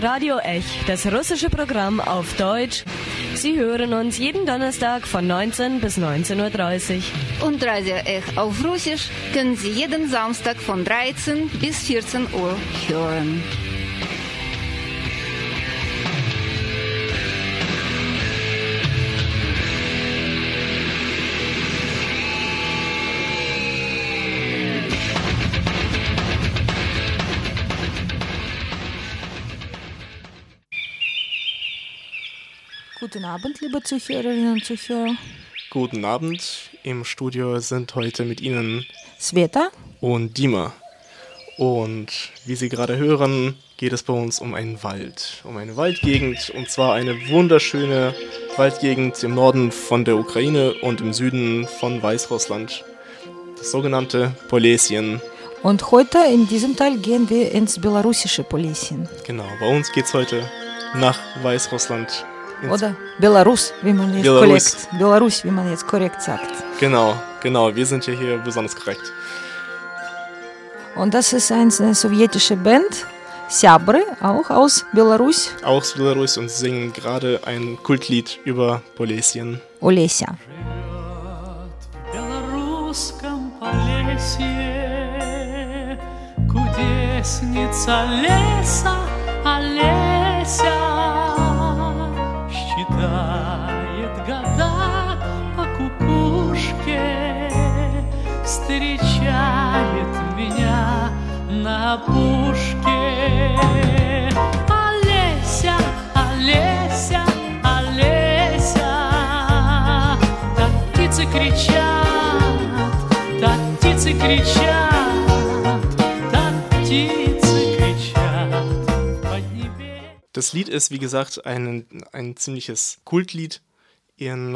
Radio Ech, das russische Programm auf Deutsch. Sie hören uns jeden Donnerstag von 19 bis 19:30 Uhr. Und Radio Ech auf Russisch können Sie jeden Samstag von 13 bis 14 Uhr hören. Guten Abend, liebe Zuhörerinnen und Zuhörer. Guten Abend. Im Studio sind heute mit Ihnen Sveta und Dima. Und wie Sie gerade hören, geht es bei uns um einen Wald. Um eine Waldgegend, und zwar eine wunderschöne Waldgegend im Norden von der Ukraine und im Süden von Weißrussland. Das sogenannte Polesien. Und heute in diesem Teil gehen wir ins belarussische Polesien. Genau, bei uns geht es heute nach Weißrussland. Oder Belarus, wie man jetzt korrekt sagt. Genau, wir sind ja hier besonders korrekt. Und das ist eine sowjetische Band, Sябry, auch aus Belarus. Auch aus Belarus und singen gerade ein Kultlied über Polesien. Olesia. Считает года по кукушке, встречает меня на опушке. Олеся, Олеся, Олеся, так птицы кричат, так птицы кричат, так птицы кричат под небе. Das Lied ist, wie gesagt, ein ziemliches Kultlied in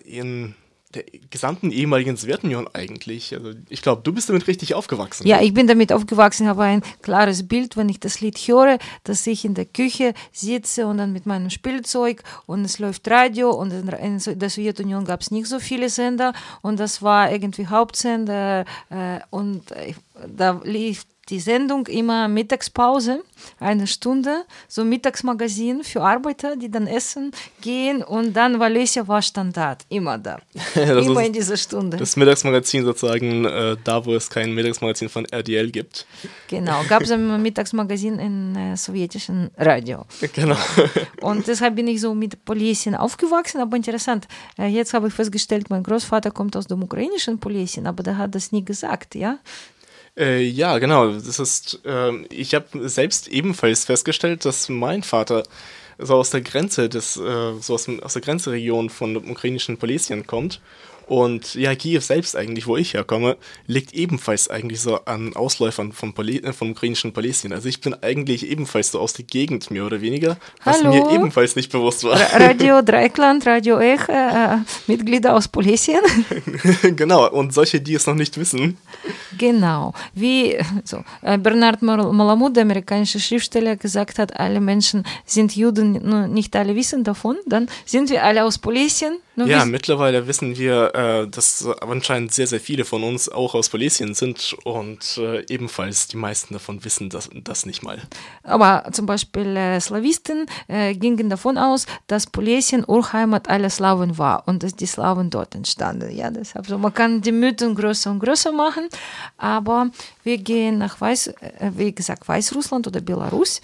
der gesamten ehemaligen Sowjetunion eigentlich. Also ich glaube, du bist damit richtig aufgewachsen. Ja, ich bin damit aufgewachsen, habe ein klares Bild, wenn ich das Lied höre, dass ich in der Küche sitze und dann mit meinem Spielzeug und es läuft Radio und in der Sowjetunion gab es nicht so viele Sender und das war irgendwie Hauptsender und da lief die Sendung immer Mittagspause, 1 Stunde, so Mittagsmagazin für Arbeiter, die dann essen gehen und dann Olesia war Standard, immer da, immer in dieser Stunde. Das Mittagsmagazin sozusagen, da wo es kein Mittagsmagazin von RTL gibt. Genau, gab es ein Mittagsmagazin in sowjetischen Radio. Genau. Und deshalb bin ich so mit Polesien aufgewachsen, aber interessant, jetzt habe ich festgestellt, mein Großvater kommt aus dem ukrainischen Polesien, aber der hat das nie gesagt, ja? Ja, genau. Das ist, ich habe selbst ebenfalls festgestellt, dass mein Vater so aus der Grenze aus der Grenzregion von dem ukrainischen Polesien kommt. Und ja, Kiew selbst eigentlich, wo ich herkomme, liegt ebenfalls eigentlich so an Ausläufern vom ukrainischen Polesien. Also ich bin eigentlich ebenfalls so aus der Gegend, mehr oder weniger, was Hallo. mir ebenfalls nicht bewusst war. Radio Dreikland, Radio Ech, Mitglieder aus Polesien. Genau, und solche, die es noch nicht wissen. Genau, wie Bernard Malamud, der amerikanische Schriftsteller, gesagt hat, alle Menschen sind Juden, nicht alle wissen davon, dann sind wir alle aus Polesien. Ja, mittlerweile wissen wir, dass anscheinend sehr, sehr viele von uns auch aus Polesien sind und ebenfalls die meisten davon wissen das nicht mal. Aber zum Beispiel Slawisten gingen davon aus, dass Polesien Urheimat aller Slawen war und dass die Slawen dort entstanden. Ja, deshalb so, man kann die Mythen größer und größer machen, aber wir gehen nach Weißrussland oder Belarus,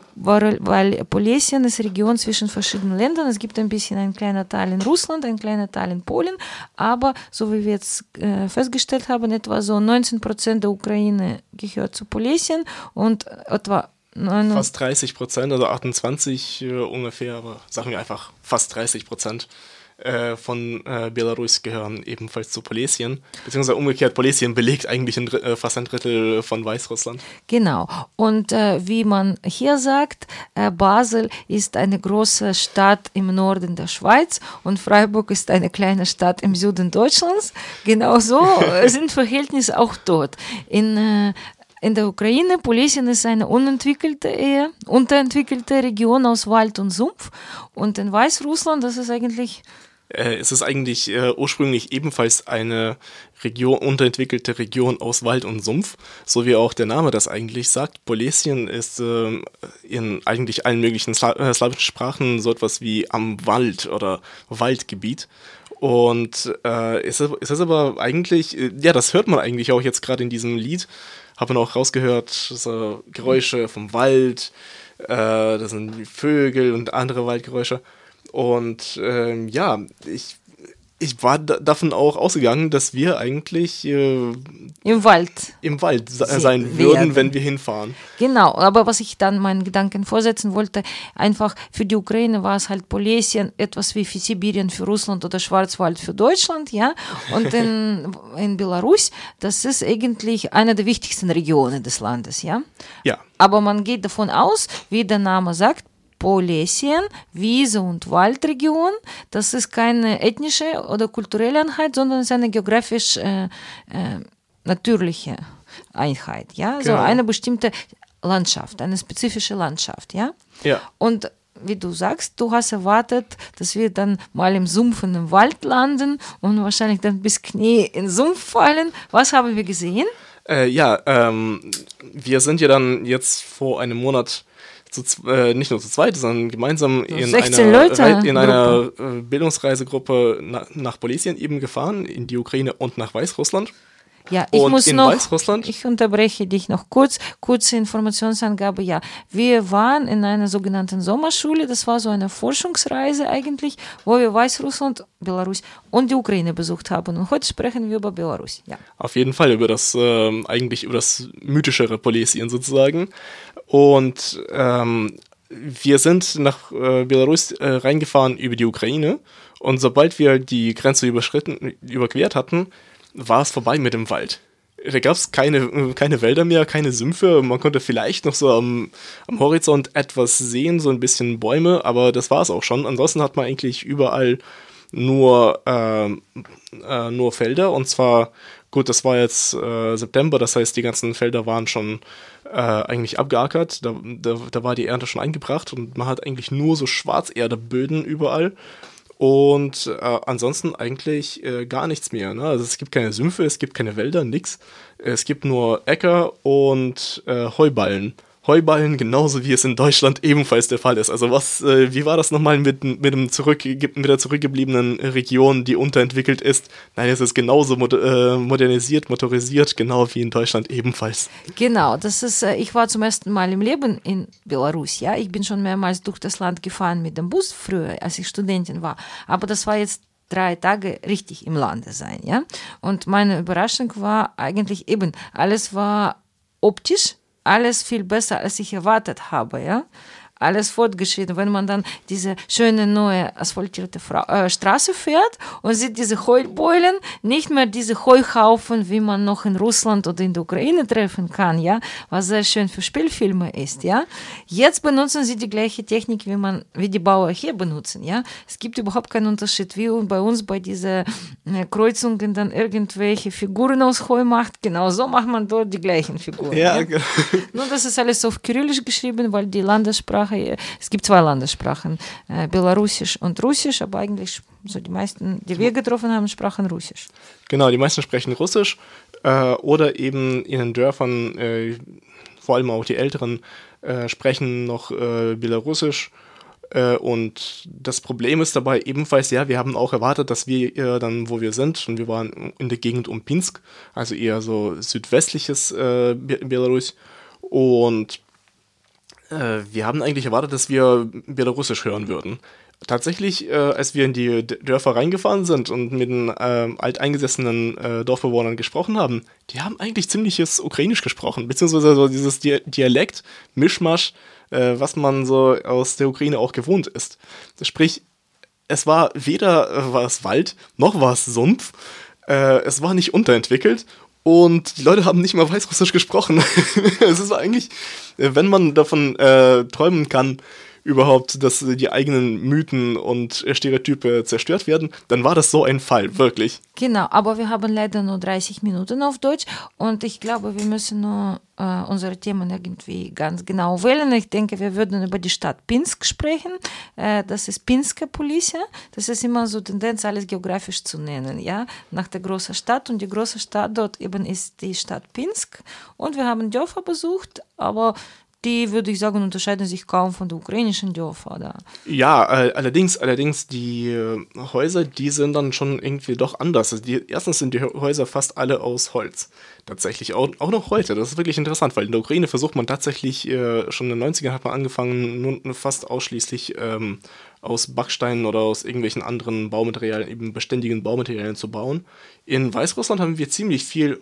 weil Polesien ist Region zwischen verschiedenen Ländern. Es gibt ein bisschen einen kleinen Teil in Russland, ein kleiner Teil in Polen, aber so wie wir jetzt festgestellt haben, etwa so 19% der Ukraine gehört zu Polesien und etwa fast 30%, also 28 ungefähr, aber sagen wir einfach fast 30% von Belarus gehören ebenfalls zu Polesien, beziehungsweise umgekehrt, Polesien belegt eigentlich fast ein Drittel von Weißrussland. Genau, und wie man hier sagt, Basel ist eine große Stadt im Norden der Schweiz und Freiburg ist eine kleine Stadt im Süden Deutschlands. Genau so sind Verhältnisse auch dort. In der Ukraine, Polesien ist eine unterentwickelte Region aus Wald und Sumpf und in Weißrussland, das ist eigentlich Es ist eigentlich ursprünglich ebenfalls eine unterentwickelte Region aus Wald und Sumpf, so wie auch der Name das eigentlich sagt. Polesien ist in eigentlich allen möglichen slawischen Sprachen so etwas wie am Wald oder Waldgebiet. Und es ist aber eigentlich, das hört man eigentlich auch jetzt gerade in diesem Lied, hat man auch rausgehört, so Geräusche vom Wald, das sind die Vögel und andere Waldgeräusche. Und ich war davon auch ausgegangen, dass wir eigentlich Im Wald sein würden, wenn wir hinfahren. Genau, aber was ich dann meinen Gedanken vorsetzen wollte, einfach für die Ukraine war es halt Polesien etwas wie für Sibirien, für Russland oder Schwarzwald für Deutschland, ja. Und in Belarus, das ist eigentlich eine der wichtigsten Regionen des Landes, ja. Ja. Aber man geht davon aus, wie der Name sagt, Polesien, Wiese- und Waldregion, das ist keine ethnische oder kulturelle Einheit, sondern es ist eine geografisch natürliche Einheit, ja, Genau. so eine bestimmte Landschaft, eine spezifische Landschaft, ja. Ja. Und wie du sagst, du hast erwartet, dass wir dann mal im Sumpf und im Wald landen und wahrscheinlich dann bis Knie in den Sumpf fallen. Was haben wir gesehen? Wir sind ja dann jetzt vor einem Monat nicht nur zu zweit, sondern gemeinsam in 16 Leute einer Bildungsreisegruppe nach Polesien eben gefahren, in die Ukraine und nach Weißrussland. Ja, ich unterbreche dich noch kurze Informationsangabe, ja. Wir waren in einer sogenannten Sommerschule, das war so eine Forschungsreise eigentlich, wo wir Weißrussland, Belarus und die Ukraine besucht haben. Und heute sprechen wir über Belarus, ja. Auf jeden Fall über das mythischere Polesien sozusagen. Und wir sind nach Belarus reingefahren über die Ukraine und sobald wir die Grenze überquert hatten, war es vorbei mit dem Wald. Da gab es keine Wälder mehr, keine Sümpfe. Man konnte vielleicht noch so am Horizont etwas sehen, so ein bisschen Bäume, aber das war es auch schon. Ansonsten hat man eigentlich überall nur Felder. Und zwar, gut, das war jetzt September, das heißt, die ganzen Felder waren schon eigentlich abgeackert. Da war die Ernte schon eingebracht und man hat eigentlich nur so Schwarzerdeböden überall. Und ansonsten eigentlich gar nichts mehr. Ne? Also es gibt keine Sümpfe, es gibt keine Wälder, nix. Es gibt nur Äcker und Heuballen. Heuballen, genauso wie es in Deutschland ebenfalls der Fall ist. Also wie war das nochmal mit der zurückgebliebenen Region, die unterentwickelt ist? Nein, es ist genauso modernisiert, motorisiert, genau wie in Deutschland ebenfalls. Genau, das ist, ich war zum ersten Mal im Leben in Belarus, ja. Ich bin schon mehrmals durch das Land gefahren mit dem Bus früher, als ich Studentin war. Aber das war jetzt 3 Tage richtig im Lande sein, ja. Und meine Überraschung war eigentlich eben, alles war optisch, alles viel besser, als ich erwartet habe, ja. Alles fortgeschritten. Wenn man dann diese schöne neue asphaltierte Straße fährt und sieht diese Heubeulen, nicht mehr diese Heuhaufen, wie man noch in Russland oder in der Ukraine treffen kann, ja, was sehr schön für Spielfilme ist, ja. Jetzt benutzen sie die gleiche Technik, wie die Bauern hier benutzen, ja. Es gibt überhaupt keinen Unterschied, wie bei uns bei diesen Kreuzungen dann irgendwelche Figuren aus Heu macht. Genau so macht man dort die gleichen Figuren. Ja, ja? Nur das ist alles auf Kyrillisch geschrieben, weil die Landessprache, es gibt 2 Landessprachen, Belarusisch und Russisch, aber eigentlich so die meisten, die wir getroffen haben, sprachen Russisch. Genau, die meisten sprechen Russisch oder eben in den Dörfern, vor allem auch die Älteren, sprechen noch Belarusisch. Und das Problem ist dabei ebenfalls, ja, wir haben auch erwartet, dass wir dann, wo wir sind, und wir waren in der Gegend um Pinsk, also eher so südwestliches Belarus, und wir haben eigentlich erwartet, dass wir Belarusisch hören würden. Tatsächlich, als wir in die Dörfer reingefahren sind und mit den alteingesessenen Dorfbewohnern gesprochen haben, die haben eigentlich ziemliches Ukrainisch gesprochen, beziehungsweise so dieses Dialekt, Mischmasch, was man so aus der Ukraine auch gewohnt ist. Sprich, es war weder war es Wald, noch war es Sumpf, es war nicht unterentwickelt und die Leute haben nicht mal Weißrussisch gesprochen. Es ist eigentlich, wenn man davon träumen kann, überhaupt, dass die eigenen Mythen und Stereotype zerstört werden, dann war das so ein Fall, wirklich. Genau, aber wir haben leider nur 30 Minuten auf Deutsch und ich glaube, wir müssen nur unsere Themen irgendwie ganz genau wählen. Ich denke, wir würden über die Stadt Pinsk sprechen. Das ist Pinska Polícia. Das ist immer so Tendenz, alles geografisch zu nennen, ja, nach der großen Stadt. Und die große Stadt dort eben ist die Stadt Pinsk. Und wir haben Dörfer besucht, aber die, würde ich sagen, unterscheiden sich kaum von den ukrainischen Dörfern. Oder? Ja, allerdings die Häuser, die sind dann schon irgendwie doch anders. Also erstens sind die Häuser fast alle aus Holz. Tatsächlich, auch noch heute. Das ist wirklich interessant, weil in der Ukraine versucht man tatsächlich, schon in den 90ern hat man angefangen, nun fast ausschließlich aus Backsteinen oder aus irgendwelchen anderen Baumaterialien, eben beständigen Baumaterialien zu bauen. In Weißrussland haben wir ziemlich viel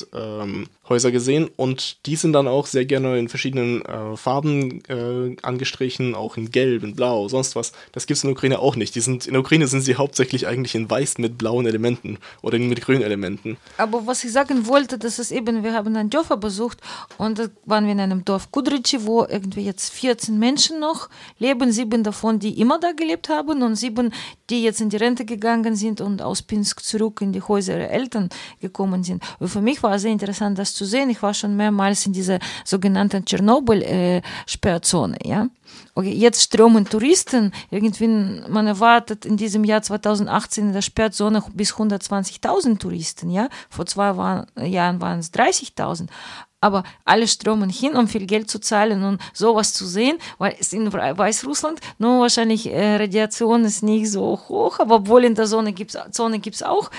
Holzhäuser gesehen und die sind dann auch sehr gerne in verschiedenen Farben angestrichen, auch in Gelb, in Blau, sonst was. Das gibt es in der Ukraine auch nicht. In der Ukraine sind sie hauptsächlich eigentlich in Weiß mit blauen Elementen oder mit grünen Elementen. Aber was ich sagen wollte, das ist eben, wir haben ein Dörfer besucht und da waren wir in einem Dorf Kudrychi, wo irgendwie jetzt 14 Menschen noch leben, 7 davon, die immer da gelebt haben und 7, die jetzt in die Rente gegangen sind und aus Pinsk zurück in die Häuser ihrer Eltern gekommen sind. Und für mich war es sehr interessant, das zu sehen. Ich war schon mehrmals in dieser sogenannten Tschernobyl-Sperrzone, ja. Okay, jetzt strömen Touristen, irgendwie, man erwartet in diesem Jahr 2018 in der Sperrzone bis 120.000 Touristen, ja. Vor 2 Jahren waren es 30.000. Aber alle strömen hin, um viel Geld zu zahlen und sowas zu sehen, weil es in Weißrussland nur wahrscheinlich Radiation ist nicht so hoch, aber obwohl in der Zone gibt's auch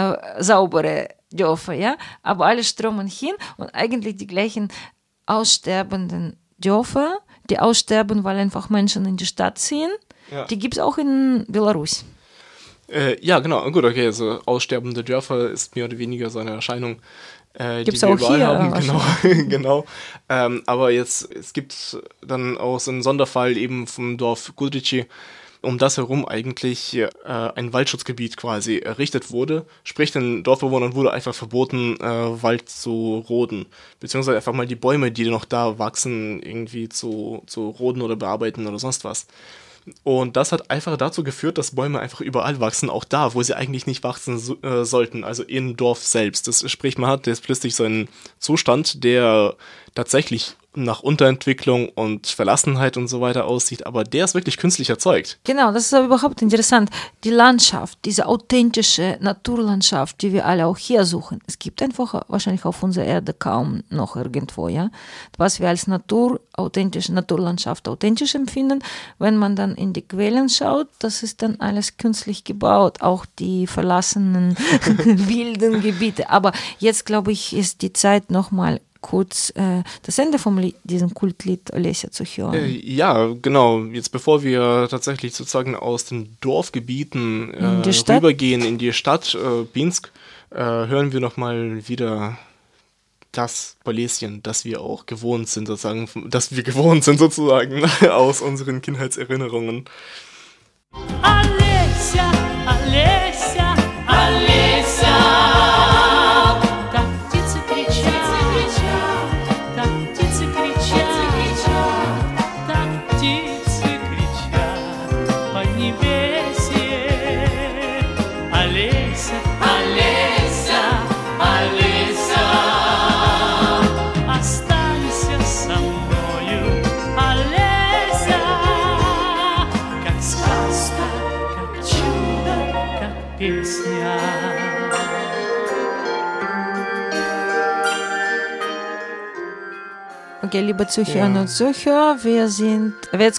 saubere Dörfer, ja, aber alle strömen hin und eigentlich die gleichen aussterbenden Dörfer, die aussterben, weil einfach Menschen in die Stadt ziehen, ja. Die gibt es auch in Belarus. Ja, genau, gut, okay, also aussterbende Dörfer ist mehr oder weniger so eine Erscheinung, Gibt's die wir auch überall hier, haben, genau. Aber es gibt dann auch so einen Sonderfall eben vom Dorf Kudrychi, um das herum eigentlich ein Waldschutzgebiet quasi errichtet wurde. Sprich, den Dorfbewohnern wurde einfach verboten, Wald zu roden, beziehungsweise einfach mal die Bäume, die noch da wachsen, irgendwie zu roden oder bearbeiten oder sonst was. Und das hat einfach dazu geführt, dass Bäume einfach überall wachsen, auch da, wo sie eigentlich nicht wachsen sollten, also im Dorf selbst. Sprich, man hat jetzt plötzlich so einen Zustand, der tatsächlich nach Unterentwicklung und Verlassenheit und so weiter aussieht, aber der ist wirklich künstlich erzeugt. Genau, das ist aber überhaupt interessant. Die Landschaft, diese authentische Naturlandschaft, die wir alle auch hier suchen, es gibt einfach wahrscheinlich auf unserer Erde kaum noch irgendwo, ja. Was wir als authentische Naturlandschaft authentisch empfinden, wenn man dann in die Quellen schaut, das ist dann alles künstlich gebaut, auch die verlassenen wilden Gebiete. Aber jetzt, glaube ich, ist die Zeit nochmal kurz das Ende von diesem Kultlied Olesja zu hören. Ja, genau. Jetzt bevor wir tatsächlich sozusagen aus den Dorfgebieten rübergehen in die Stadt Pinsk, hören wir nochmal wieder das Polesien, das wir auch gewohnt sind, sozusagen, aus unseren Kindheitserinnerungen. Олеся, Олеся, Олеся. Так птицы кричат, так птицы кричат, так птицы кричат поднебесье. Олеся, Олеся, Олеся, останься со мною, Олеся, как сказка, как чудо, как песня. Okay, liebe Zuhörer und Zuhörer, wir sind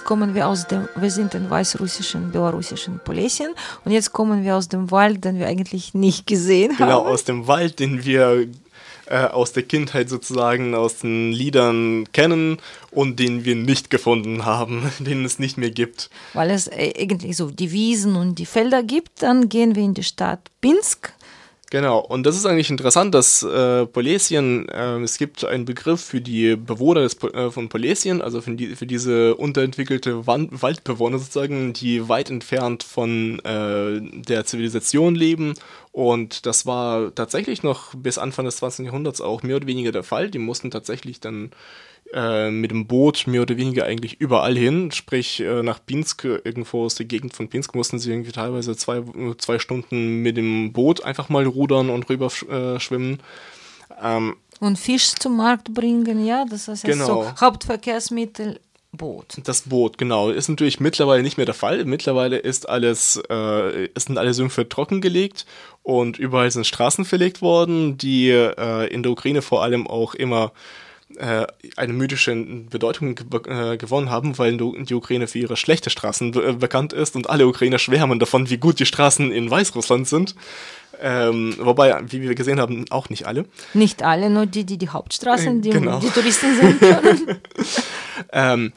in weißrussischen, belarussischen Polesien und jetzt kommen wir aus dem Wald, den wir eigentlich nicht gesehen haben. Genau, aus dem Wald, den wir aus der Kindheit sozusagen, aus den Liedern kennen und den wir nicht gefunden haben, den es nicht mehr gibt. Weil es eigentlich so die Wiesen und die Felder gibt, dann gehen wir in die Stadt Pinsk. Genau, und das ist eigentlich interessant, dass Polesien, es gibt einen Begriff für die Bewohner von Polesien, also für diese unterentwickelte Waldbewohner sozusagen, die weit entfernt von der Zivilisation leben Und das war tatsächlich noch bis Anfang des 20. Jahrhunderts auch mehr oder weniger der Fall. Die mussten tatsächlich dann mit dem Boot mehr oder weniger eigentlich überall hin, sprich nach Pinsk, irgendwo aus der Gegend von Pinsk mussten sie irgendwie teilweise zwei Stunden mit dem Boot einfach mal rudern und rüber schwimmen. Und Fisch zum Markt bringen, ja, das ist Genau. so Hauptverkehrsmittel, Boot. Das Boot, genau, ist natürlich mittlerweile nicht mehr der Fall. Mittlerweile sind alle Sümpfe trockengelegt und überall sind Straßen verlegt worden, die in der Ukraine vor allem auch immer eine mythische Bedeutung gewonnen haben, weil die Ukraine für ihre schlechte Straßen bekannt ist und alle Ukrainer schwärmen davon, wie gut die Straßen in Weißrussland sind. Wobei, wie wir gesehen haben, auch nicht alle. Nicht alle, nur die Hauptstraßen, die Genau. die Touristen sehen können.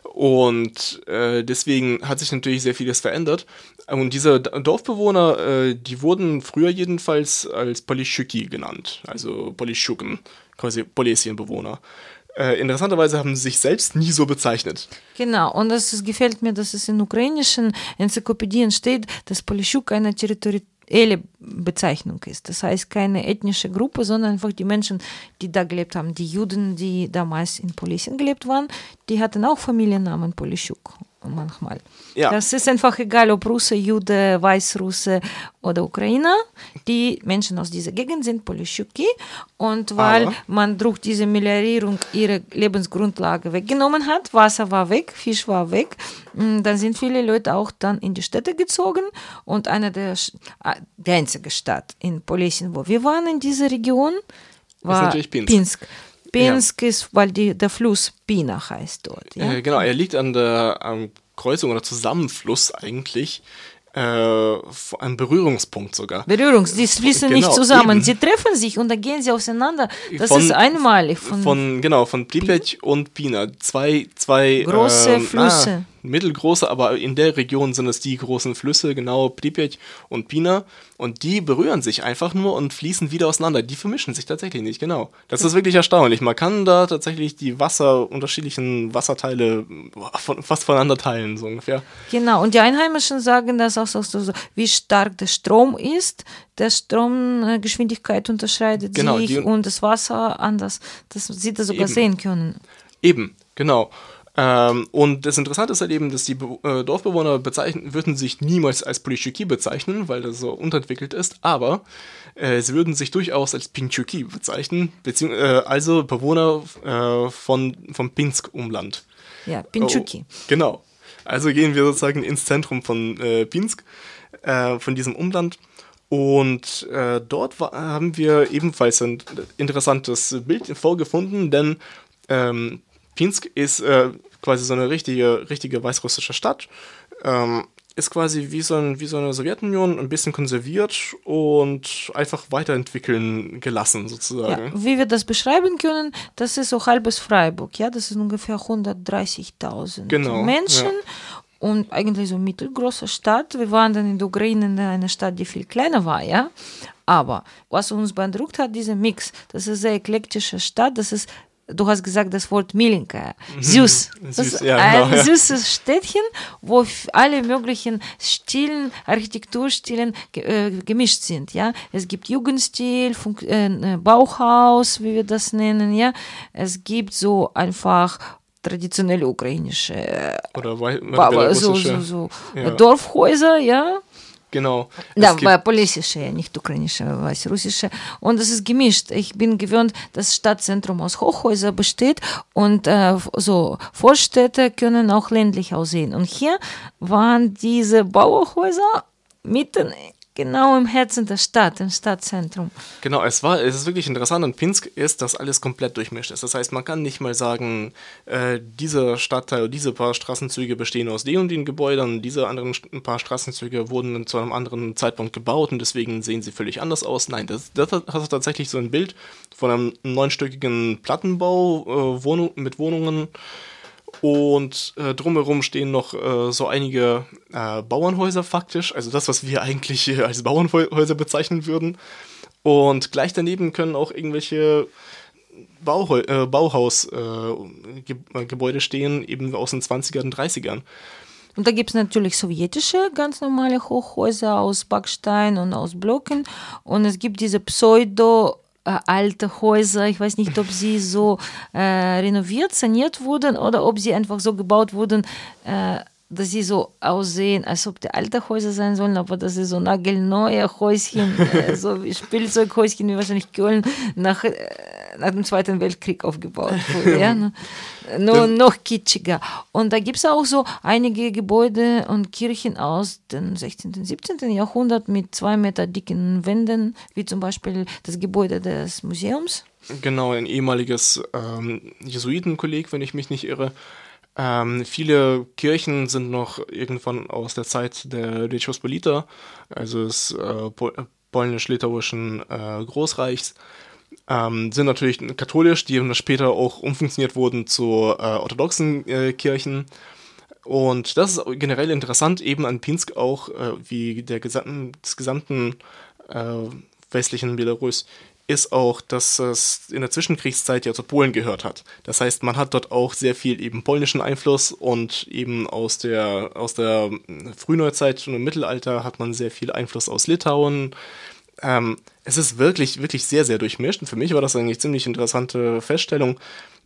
Deswegen hat sich natürlich sehr vieles verändert. Und diese Dorfbewohner, die wurden früher jedenfalls als Polyschuki genannt, also Polyschuken, quasi Polesien-Bewohner. Interessanterweise haben sie sich selbst nie so bezeichnet. Genau, und gefällt mir, dass es in ukrainischen Enzyklopädien steht, dass Polyschuк eine territoriale Bezeichnung ist. Das heißt, keine ethnische Gruppe, sondern einfach die Menschen, die da gelebt haben. Die Juden, die damals in Polesien gelebt waren, die hatten auch Familiennamen Polyschuк manchmal. Ja. Das ist einfach egal, ob Russe, Jude, Weißrusse oder Ukrainer. Die Menschen aus dieser Gegend sind Polyschuki. Und weil man durch diese Melioration ihre Lebensgrundlage weggenommen hat, Wasser war weg, Fisch war weg, dann sind viele Leute auch dann in die Städte gezogen. Und die einzige Stadt in Polesien, wo wir waren in dieser Region, war natürlich Pinsk. Pinsk. Pinsk ist, weil der Fluss Pina heißt dort. Ja? Genau, er liegt an der Kreuzung oder Zusammenfluss eigentlich, ein Berührungspunkt sogar. Die fließen nicht zusammen, sie treffen sich und dann gehen sie auseinander. Das ist einmalig. Von Pripyat und Pina. Zwei große Flüsse. Mittelgroße, aber in der Region sind es die großen Flüsse, genau, Pripyat und Pina. Und die berühren sich einfach nur und fließen wieder auseinander. Die vermischen sich tatsächlich nicht, genau. Das ist wirklich erstaunlich. Man kann da tatsächlich die unterschiedlichen Wasserteile fast voneinander teilen, so ungefähr. Genau, und die Einheimischen sagen das auch so, wie stark der Strom ist. Der Stromgeschwindigkeit unterscheidet sich und das Wasser anders. Das sie da sogar sehen können. Eben, genau. Und das Interessante ist halt eben, dass die Dorfbewohner würden sich niemals als Polyschuki bezeichnen, weil das so unterentwickelt ist, aber sie würden sich durchaus als Pinchuki bezeichnen, also Bewohner vom Pinsk-Umland. Ja, Pinchuki. Genau. Also gehen wir sozusagen ins Zentrum von Pinsk, von diesem Umland. Und dort haben wir ebenfalls ein interessantes Bild vorgefunden, denn Pinsk ist quasi so eine richtige weißrussische Stadt, ist quasi wie so eine Sowjetunion, ein bisschen konserviert und einfach weiterentwickeln gelassen sozusagen. Ja, wie wir das beschreiben können, das ist so halbes Freiburg, ja, das sind ungefähr 130.000 Menschen. Ja. Und eigentlich so eine mittelgroße Stadt. Wir waren dann in der Ukraine in einer Stadt, die viel kleiner war, ja. Aber was uns beeindruckt hat, dieser Mix, das ist eine sehr eklektische Stadt, das ist, du hast gesagt, das Wort Milenka, süß. Das ist ein süßes Städtchen, wo alle möglichen Stilen, Architekturstilen gemischt sind, ja. Es gibt Jugendstil, Bauhaus, wie wir das nennen, ja. Es gibt so einfach traditionelle ukrainische oder Dorfhäuser, ja. Genau. Polesische, ja, nicht ukrainische, weißrussische. Und es ist gemischt. Ich bin gewöhnt, dass das Stadtzentrum aus Hochhäusern besteht und so Vorstädte können auch ländlich aussehen. Und hier waren diese Bauerhäuser mitten genau im Herzen der Stadt, im Stadtzentrum. Genau, es ist wirklich interessant an Pinsk ist, dass alles komplett durchmischt ist. Das heißt, man kann nicht mal sagen, dieser Stadtteil, diese paar Straßenzüge bestehen aus den und den Gebäuden, diese anderen paar Straßenzüge wurden zu einem anderen Zeitpunkt gebaut und deswegen sehen sie völlig anders aus. Nein, das hat tatsächlich so ein Bild von einem 9-stöckigen Plattenbau mit Wohnungen. Und drumherum stehen noch so einige Bauernhäuser faktisch, also das, was wir eigentlich als Bauernhäuser bezeichnen würden. Und gleich daneben können auch irgendwelche Bauhausgebäude stehen, eben aus den 20er und 30ern. Und da gibt es natürlich sowjetische, ganz normale Hochhäuser aus Backstein und aus Blöcken. Und es gibt diese alte Häuser, ich weiß nicht, ob sie so renoviert, saniert wurden oder ob sie einfach so gebaut wurden, dass sie so aussehen, als ob die alte Häuser sein sollen, aber das ist so nagelneue Häuschen, so wie Spielzeughäuschen, wie wahrscheinlich Köln nach dem Zweiten Weltkrieg aufgebaut wurde. Ja, ne? Nur noch kitschiger. Und da gibt es auch so einige Gebäude und Kirchen aus dem 16. und 17. Jahrhundert mit 2 Meter dicken Wänden, wie zum Beispiel das Gebäude des Museums. Genau, ein ehemaliges Jesuitenkolleg, wenn ich mich nicht irre. Viele Kirchen sind noch irgendwann aus der Zeit der Rzeczpospolita, also des polnisch-litauischen Großreichs, sind natürlich katholisch, die dann später auch umfunktioniert wurden zu orthodoxen Kirchen. Und das ist generell interessant, eben an Pinsk auch, wie des gesamten westlichen Belarus, ist auch, dass es in der Zwischenkriegszeit ja zu Polen gehört hat. Das heißt, man hat dort auch sehr viel eben polnischen Einfluss und eben aus der Frühneuzeit, schon im Mittelalter, hat man sehr viel Einfluss aus Litauen. Es ist wirklich, wirklich sehr, sehr durchmischt. Und für mich war das eigentlich ziemlich interessante Feststellung,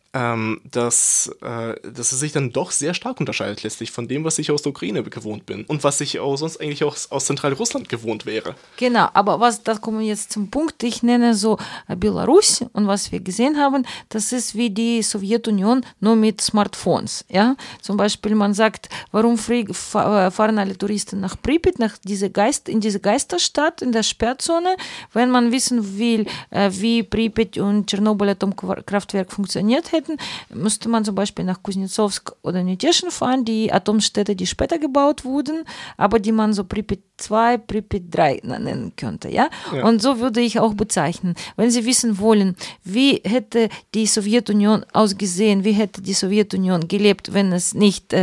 dass es sich dann doch sehr stark unterscheidet letztlich von dem, was ich aus der Ukraine gewohnt bin und was ich auch sonst eigentlich auch aus Zentralrussland gewohnt wäre. Genau, aber da kommen wir jetzt zum Punkt, ich nenne so Belarus und was wir gesehen haben, das ist wie die Sowjetunion, nur mit Smartphones. Ja? Zum Beispiel man sagt, warum fahren alle Touristen nach Pripyat, in diese Geisterstadt, in der Sperrzone, wenn man wissen will, wie Pripyat und Tschernobyl Atomkraftwerk funktioniert hätte, müsste man zum Beispiel nach Kuznetsowsk oder Niteschin fahren, die Atomstädte, die später gebaut wurden, aber die man so Pripyat 2, Pripyat 3 nennen könnte. Ja? Und so würde ich auch bezeichnen. Wenn Sie wissen wollen, wie hätte die Sowjetunion ausgesehen, wie hätte die Sowjetunion gelebt, wenn es nicht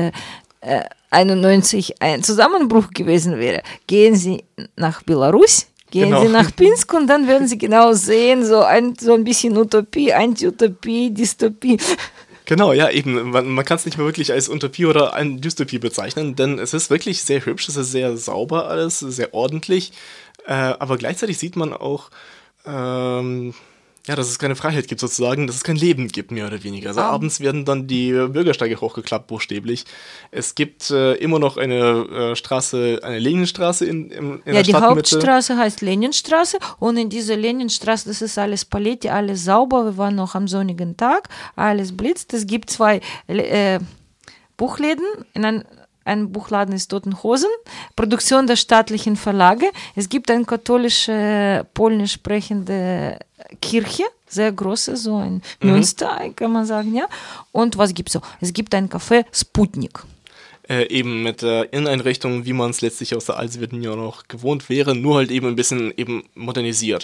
91 ein Zusammenbruch gewesen wäre, gehen Sie nach Belarus. Gehen Sie nach Pinsk und dann werden Sie genau sehen, so ein bisschen Utopie, Anti-Utopie, Dystopie. Genau, ja, eben. Man kann es nicht mehr wirklich als Utopie oder eine Dystopie bezeichnen, denn es ist wirklich sehr hübsch, es ist sehr sauber alles, sehr ordentlich, aber gleichzeitig sieht man auch, dass es keine Freiheit gibt sozusagen, dass es kein Leben gibt, mehr oder weniger. Also abends werden dann die Bürgersteige hochgeklappt, buchstäblich. Es gibt immer noch eine Straße, eine Leninstraße in der Stadtmitte. Ja, die Hauptstraße heißt Leninstraße und in dieser Leninstraße, das ist alles Paletti, alles sauber. Wir waren noch am sonnigen Tag, alles blitzt. Es gibt 2 Buchläden, ein Buchladen ist Toten Hosen, Produktion der staatlichen Verlage. Es gibt eine katholische, polnisch sprechende Kirche, sehr große, so ein Münster, kann man sagen, ja. Und was gibt es so? Es gibt ein Café Sputnik. Eben mit der Inneneinrichtung, wie man es letztlich aus der Altsowjetunion noch gewohnt wäre, nur halt eben ein bisschen eben modernisiert.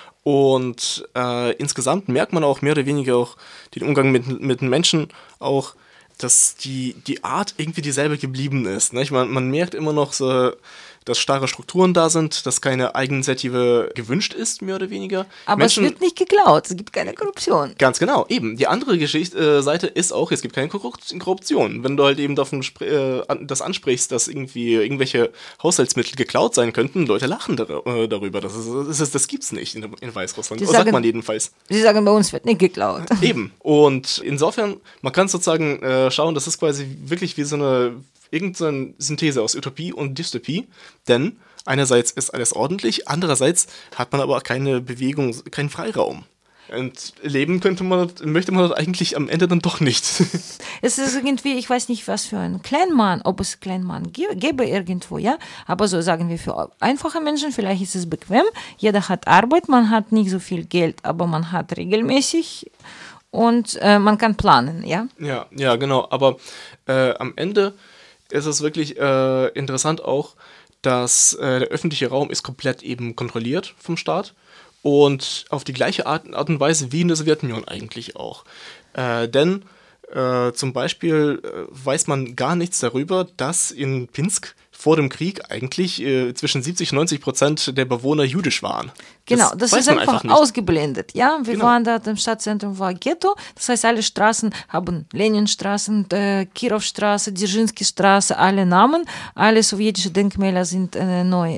Und insgesamt merkt man auch mehr oder weniger auch den Umgang mit den Menschen auch, dass die Art irgendwie dieselbe geblieben ist. Nicht? Man merkt immer noch so, dass starre Strukturen da sind, dass keine Eigeninitiative gewünscht ist, mehr oder weniger. Aber es wird nicht geklaut, es gibt keine Korruption. Ganz genau, eben. Die andere Seite ist auch, es gibt keine Korruption. Wenn du halt eben das ansprichst, dass irgendwie irgendwelche Haushaltsmittel geklaut sein könnten, Leute lachen darüber. Das gibt's nicht in Weißrussland. Das sagt man jedenfalls. Sie sagen, bei uns wird nicht geklaut. Eben. Und insofern, man kann sozusagen schauen, das ist quasi wirklich wie so irgendeine Synthese aus Utopie und Dystopie, denn einerseits ist alles ordentlich, andererseits hat man aber auch keine Bewegung, keinen Freiraum. Und leben möchte man dort eigentlich am Ende dann doch nicht. Es ist irgendwie, ich weiß nicht, was für ein Kleinmann, ob es Kleinmann gäbe irgendwo, ja, aber so sagen wir für einfache Menschen, vielleicht ist es bequem, jeder hat Arbeit, man hat nicht so viel Geld, aber man hat regelmäßig und man kann planen, ja? Ja, genau, aber am Ende ist es wirklich interessant auch, dass der öffentliche Raum ist komplett eben kontrolliert vom Staat und auf die gleiche Art und Weise wie in der Sowjetunion eigentlich auch. Denn zum Beispiel weiß man gar nichts darüber, dass in Pinsk vor dem Krieg eigentlich zwischen 70-90% der Bewohner jüdisch waren. Genau, das weiß ist man einfach nicht. ausgeblendet. Ja, wir Genau. waren da, im Stadtzentrum war Ghetto. Das heißt, alle Straßen haben Leninstraßen, Kirovstraße, Dzerzhinsky-Straße, alle Namen. Alle sowjetische Denkmäler sind neu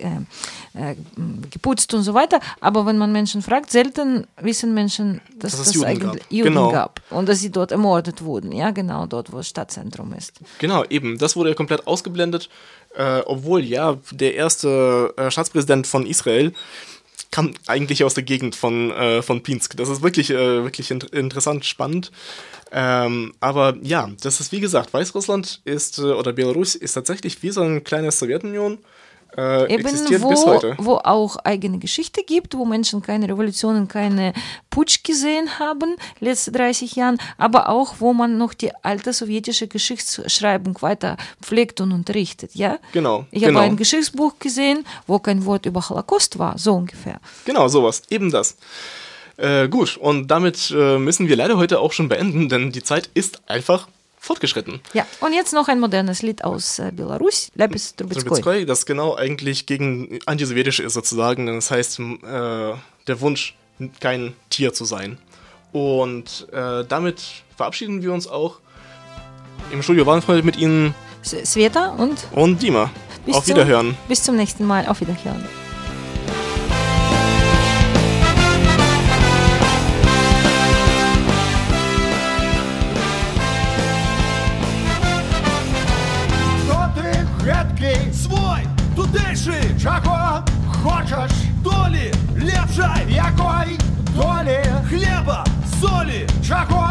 geputzt und so weiter. Aber wenn man Menschen fragt, selten wissen Menschen, dass Dass es das Juden eigentlich gab. Juden Genau. gab. Und dass sie dort ermordet wurden. Ja, genau, dort, wo das Stadtzentrum ist. Genau, eben. Das wurde ja komplett ausgeblendet. Obwohl, ja, der erste Staatspräsident von Israel kam eigentlich aus der Gegend von Pinsk. Das ist wirklich interessant, spannend. Aber ja, das ist wie gesagt, Weißrussland ist, oder Belarus ist tatsächlich wie so eine kleine Sowjetunion. Existiert bis heute. Wo auch eigene Geschichte gibt, wo Menschen keine Revolutionen, keine Putsch gesehen haben, letzte 30 Jahren, aber auch, wo man noch die alte sowjetische Geschichtsschreibung weiter pflegt und unterrichtet, ja? Genau. Ich habe ein Geschichtsbuch gesehen, wo kein Wort über Holocaust war, so ungefähr. Genau, sowas. Eben das. Gut, und damit müssen wir leider heute auch schon beenden, denn die Zeit ist einfach fortgeschritten. Ja, und jetzt noch ein modernes Lied aus Belarus, Lepis Trubetskoy. Trubetskoy, das genau eigentlich gegen antisowjetisch ist sozusagen, denn das heißt der Wunsch, kein Tier zu sein. Und damit verabschieden wir uns auch. Im Studio waren heute mit Ihnen Sveta und Dima. Auf Wiederhören. Bis zum nächsten Mal. Auf Wiederhören. Свой тутейший чого хочеш долі лепшай якої долі хліба солі чого